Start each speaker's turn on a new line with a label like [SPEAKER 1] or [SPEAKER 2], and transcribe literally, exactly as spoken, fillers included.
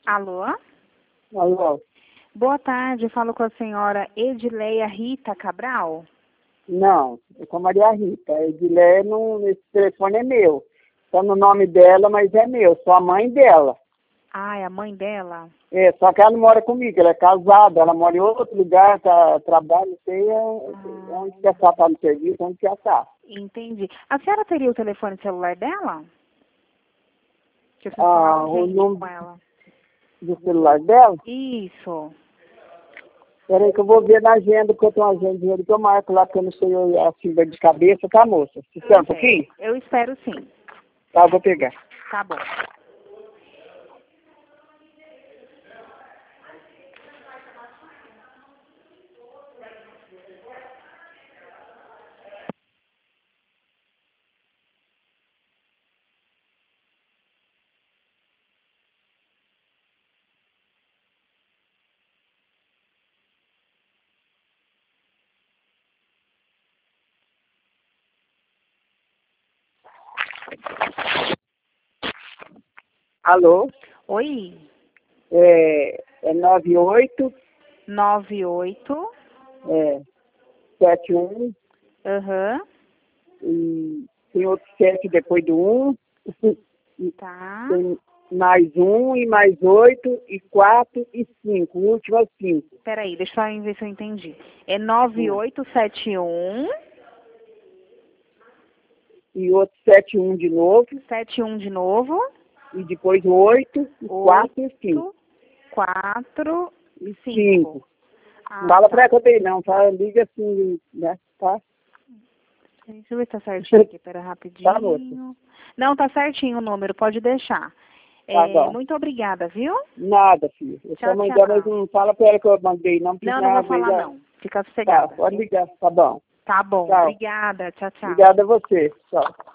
[SPEAKER 1] Alô?
[SPEAKER 2] Alô?
[SPEAKER 1] Boa tarde, falo com a senhora Edileia Rita Cabral?
[SPEAKER 2] Não, é com a Maria Rita. A Edileia, não, esse telefone é meu. Está no nome dela, mas é meu. Sou a mãe dela.
[SPEAKER 1] Ah, é a mãe dela?
[SPEAKER 2] É, só que ela não mora comigo, ela é casada, ela mora em outro lugar, tá, trabalha, não sei
[SPEAKER 1] Ah,
[SPEAKER 2] onde que ela está no serviço, onde que ela está.
[SPEAKER 1] entendi. A senhora teria o telefone celular dela? Que eu preciso
[SPEAKER 2] Ah,
[SPEAKER 1] falar
[SPEAKER 2] o
[SPEAKER 1] urgente
[SPEAKER 2] nome
[SPEAKER 1] com ela.
[SPEAKER 2] do celular dela?
[SPEAKER 1] Isso.
[SPEAKER 2] Peraí que eu vou ver na agenda, porque eu tenho uma agenda que eu marco lá, porque eu não sei assim de cabeça, tá, moça? Você espera um
[SPEAKER 1] Pois é,
[SPEAKER 2] pouquinho?
[SPEAKER 1] eu espero sim.
[SPEAKER 2] Tá, eu vou pegar.
[SPEAKER 1] Tá bom.
[SPEAKER 2] Alô?
[SPEAKER 1] Oi?
[SPEAKER 2] É, é nove oito,
[SPEAKER 1] Nove oito.
[SPEAKER 2] é, sete um,
[SPEAKER 1] Aham.
[SPEAKER 2] e tem outro sete depois do um, e
[SPEAKER 1] Tá.
[SPEAKER 2] tem mais um, e mais oito, e quatro, e cinco, o último é cinco.
[SPEAKER 1] Peraí, deixa eu ver se eu entendi. É nove
[SPEAKER 2] Hum.
[SPEAKER 1] oito sete um.
[SPEAKER 2] E outro sete um de novo,
[SPEAKER 1] Sete um de novo.
[SPEAKER 2] e depois o oito, e quatro, e cinco.
[SPEAKER 1] Oito. Quatro.
[SPEAKER 2] E
[SPEAKER 1] Cinco.
[SPEAKER 2] cinco.
[SPEAKER 1] Ah,
[SPEAKER 2] Não fala
[SPEAKER 1] tá.
[SPEAKER 2] pra ela que eu dei não, tá? Liga assim, né? Tá?
[SPEAKER 1] Deixa eu ver se tá certinho aqui, pera
[SPEAKER 2] Tá, moça?
[SPEAKER 1] rapidinho. Não, tá certinho o número, pode deixar.
[SPEAKER 2] Tá
[SPEAKER 1] É,
[SPEAKER 2] bom.
[SPEAKER 1] muito obrigada, viu?
[SPEAKER 2] Nada, filho. Eu sou
[SPEAKER 1] Tchau,
[SPEAKER 2] a mãe dela, mas
[SPEAKER 1] tchau.
[SPEAKER 2] não fala pra ela que eu mandei não, porque
[SPEAKER 1] Não, não
[SPEAKER 2] senão
[SPEAKER 1] vou
[SPEAKER 2] ela
[SPEAKER 1] falar
[SPEAKER 2] já...
[SPEAKER 1] não. Fica
[SPEAKER 2] Tá,
[SPEAKER 1] sossegada.
[SPEAKER 2] pode ligar, tá bom.
[SPEAKER 1] Tá bom,
[SPEAKER 2] Tchau.
[SPEAKER 1] obrigada. Tchau, tchau.
[SPEAKER 2] Obrigada a você. Tchau.